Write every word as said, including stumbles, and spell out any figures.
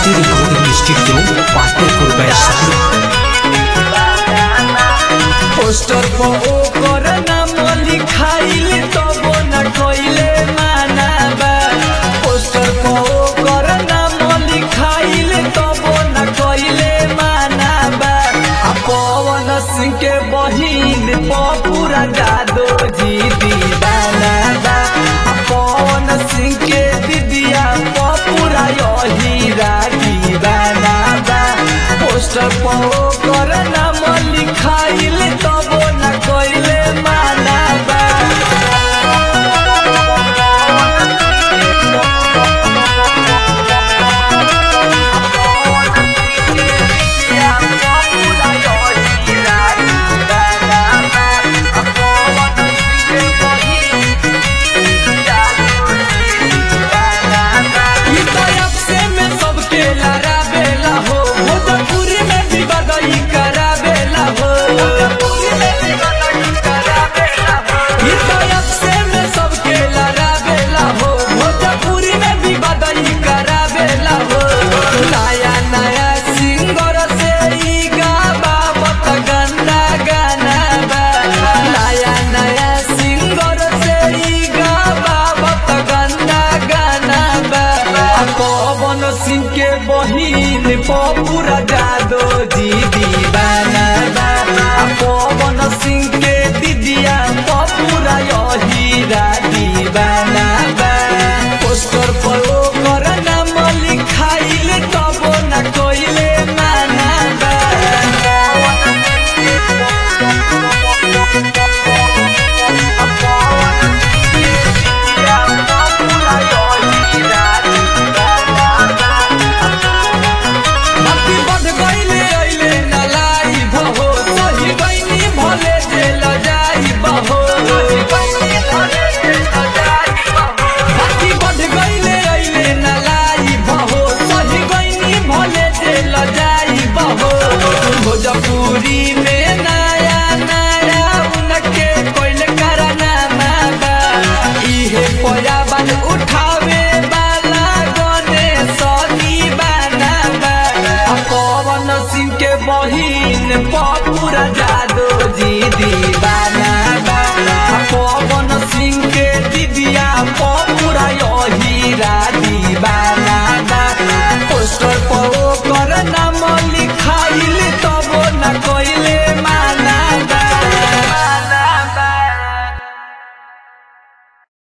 ST recording studio Patepur Vaishali. Poster पर ओकर नाम लिखाइल तब न कइले माना बा। पोस्टर पर ओकर नाम लिखाइल तब न कइले माना बा। आ पवन सिंह के बहिन पूरा जादो जी दीवाना बा। आ पवन सिंह के दीदिया पूरा यही दीवाना बा। पोस्टर पर ओकर नाम लिखाइल तब न कइले माना बा। पवन सिंह के बहिन पूरा जादो जी दीवाना बा। पवन सिंह